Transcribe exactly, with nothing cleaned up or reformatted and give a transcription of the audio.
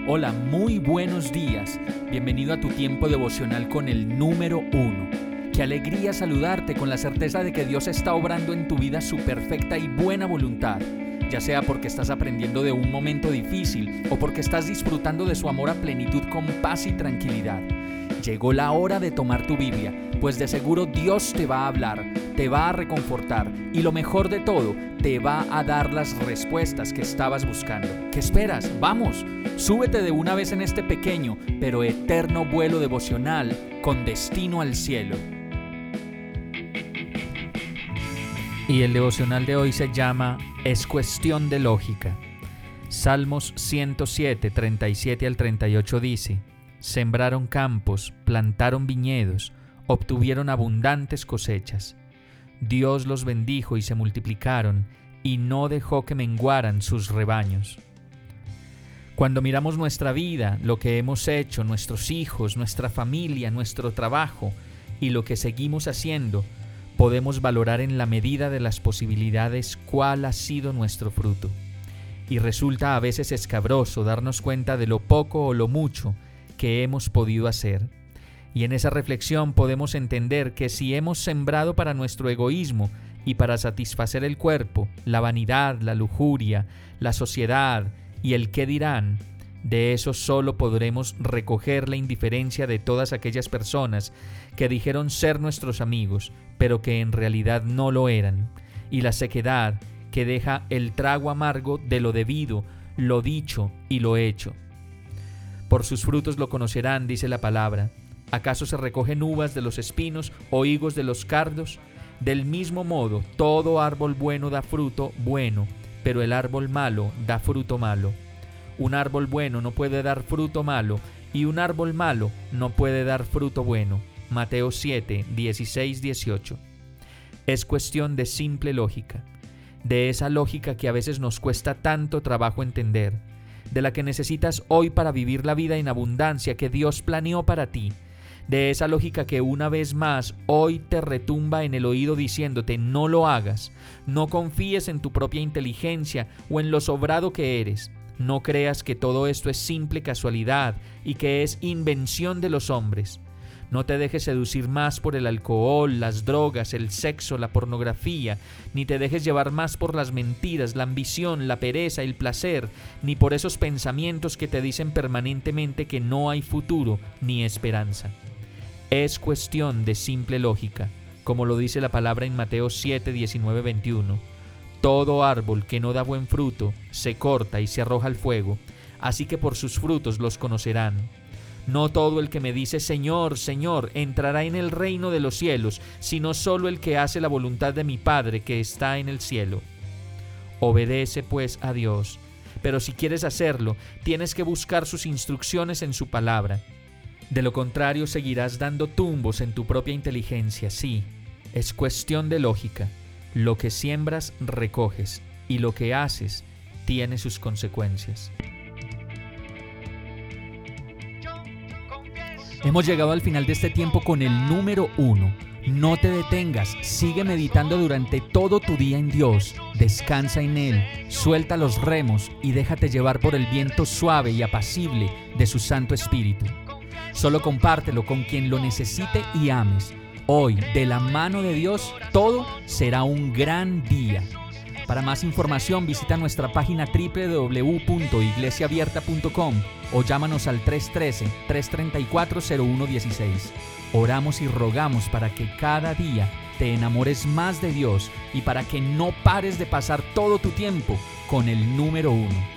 Hola, muy buenos días. Bienvenido a tu tiempo devocional con el número uno. Qué alegría saludarte con la certeza de que Dios está obrando en tu vida su perfecta y buena voluntad, ya sea porque estás aprendiendo de un momento difícil o porque estás disfrutando de su amor a plenitud con paz y tranquilidad. Llegó la hora de tomar tu Biblia, pues de seguro Dios te va a hablar, te va a reconfortar y lo mejor de todo, te va a dar las respuestas que estabas buscando. ¿Qué esperas? ¡Vamos! Súbete de una vez en este pequeño pero eterno vuelo devocional con destino al cielo. Y el devocional de hoy se llama Es cuestión de lógica. Salmos ciento siete, treinta y siete al treinta y ocho dice: Sembraron campos, plantaron viñedos, obtuvieron abundantes cosechas. Dios los bendijo y se multiplicaron, y no dejó que menguaran sus rebaños. Cuando miramos nuestra vida, lo que hemos hecho, nuestros hijos, nuestra familia, nuestro trabajo y lo que seguimos haciendo, podemos valorar en la medida de las posibilidades cuál ha sido nuestro fruto. Y resulta a veces escabroso darnos cuenta de lo poco o lo mucho que hemos podido hacer. Y en esa reflexión podemos entender que si hemos sembrado para nuestro egoísmo y para satisfacer el cuerpo, la vanidad, la lujuria, la sociedad y el qué dirán, de eso solo podremos recoger la indiferencia de todas aquellas personas que dijeron ser nuestros amigos, pero que en realidad no lo eran, y la sequedad que deja el trago amargo de lo debido, lo dicho y lo hecho. Por sus frutos lo conocerán, dice la palabra. ¿Acaso se recogen uvas de los espinos o higos de los cardos? Del mismo modo, todo árbol bueno da fruto bueno, pero el árbol malo da fruto malo. Un árbol bueno no puede dar fruto malo, y un árbol malo no puede dar fruto bueno. Mateo siete, dieciséis, dieciocho. Es cuestión de simple lógica, de esa lógica que a veces nos cuesta tanto trabajo entender, de la que necesitas hoy para vivir la vida en abundancia que Dios planeó para ti, de esa lógica que una vez más hoy te retumba en el oído diciéndote no lo hagas, no confíes en tu propia inteligencia o en lo sobrado que eres. No creas que todo esto es simple casualidad y que es invención de los hombres. No te dejes seducir más por el alcohol, las drogas, el sexo, la pornografía, ni te dejes llevar más por las mentiras, la ambición, la pereza, el placer, ni por esos pensamientos que te dicen permanentemente que no hay futuro ni esperanza. Es cuestión de simple lógica, como lo dice la palabra en Mateo siete, diecinueve, veintiuno. Todo árbol que no da buen fruto se corta y se arroja al fuego, así que por sus frutos los conocerán. No todo el que me dice Señor, Señor, entrará en el reino de los cielos, sino solo el que hace la voluntad de mi Padre que está en el cielo. Obedece pues a Dios, pero si quieres hacerlo, tienes que buscar sus instrucciones en su palabra. De lo contrario, seguirás dando tumbos en tu propia inteligencia. Sí, es cuestión de lógica. Lo que siembras, recoges, y lo que haces tiene sus consecuencias. Hemos llegado al final de este tiempo con el número uno. No te detengas, sigue meditando durante todo tu día en Dios. Descansa en Él, suelta los remos y déjate llevar por el viento suave y apacible de su Santo Espíritu. Solo compártelo con quien lo necesite y ames. Hoy, de la mano de Dios, todo será un gran día. Para más información, visita nuestra página doble u doble u doble u punto iglesia abierta punto com o llámanos al tres uno tres, tres tres cuatro, cero uno uno seis. Oramos y rogamos para que cada día te enamores más de Dios y para que no pares de pasar todo tu tiempo con el número uno.